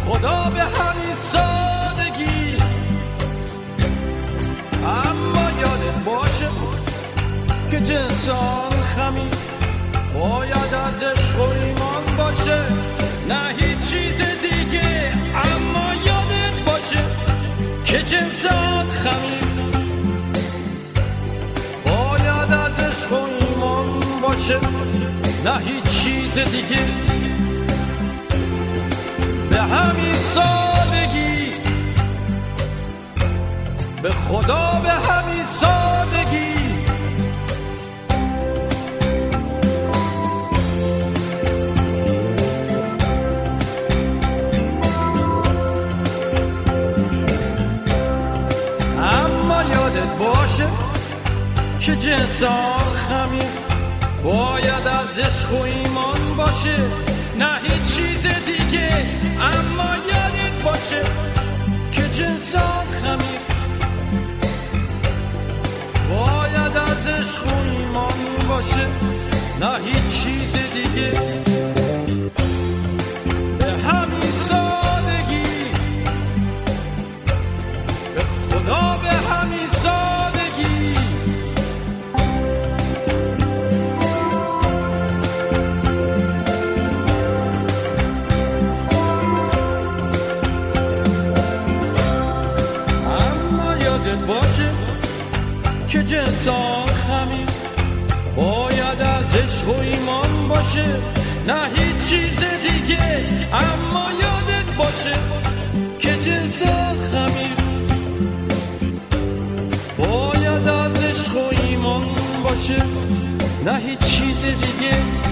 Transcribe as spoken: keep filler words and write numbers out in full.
خدا به همین سادگی. اما یادت باشه که جنس آن خمیر باید از عشق و ایمان باشه، نه هیچ چیز دیگه. اما یادت باشه که جنس آن خمیر باید از عشق و ایمان باشه، نه هیچ چیز دیگه. به همین سادگی، به خدا به همین سادگی. اما یادت باشه که جنس آن خمیر باید از عشق و ایمان باشه، نه هیچ چیز دیگه. اما یادت باشه که جنس آن خمیر باید از عشق و ایمان باشه، نه هیچ چیز دیگه. به همین سادگی، به خدا به همین سادگی. باشه که جنس آن خمیر باید از عشق و ایمان باشه، نه هیچ چیز دیگه. اما یادت باشه که جنس آن خمیر باید از عشق و ایمان باشه، نه هیچ چیز دیگه.